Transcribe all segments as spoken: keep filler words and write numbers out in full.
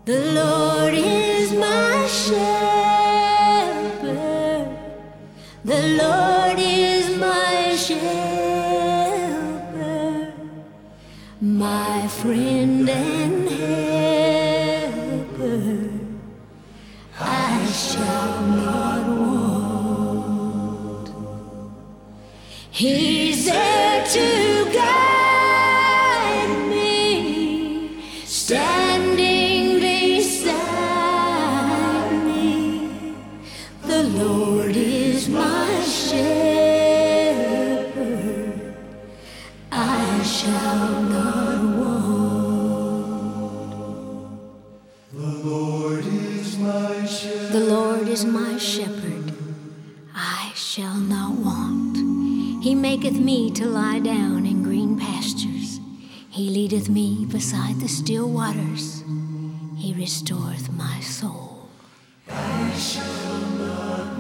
The Lord is my shepherd. The Lord is my shepherd, my friend and helper. I shall not want. He's there to guide me, standing beside me. The Lord is my shepherd. I shall not want. The Lord is my shepherd. The Lord is my shepherd. I shall not want. He maketh me to lie down in green pastures. He leadeth me beside the still waters. He restoreth my soul. I shall not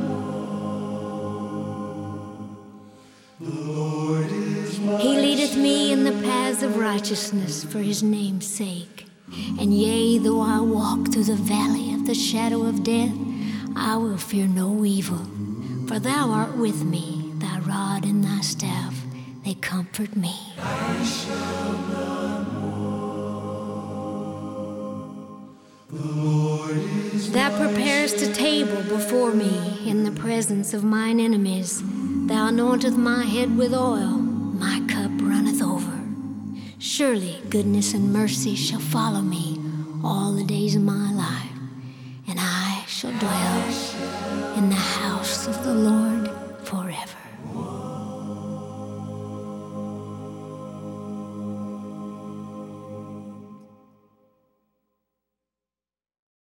want. The Lord is my He leadeth me in the paths of righteousness for his name's sake. And yea, though I walk through the valley of the shadow of death, I will fear no evil. For thou art with me, thy rod and thy staff, they comfort me. I shall not want. The Lord is Thou my preparest a table before me in the presence of mine enemies. Thou anointest my head with oil, my cup runneth over. Surely goodness and mercy shall follow me all the days of my life, and I shall dwell in the house of the Lord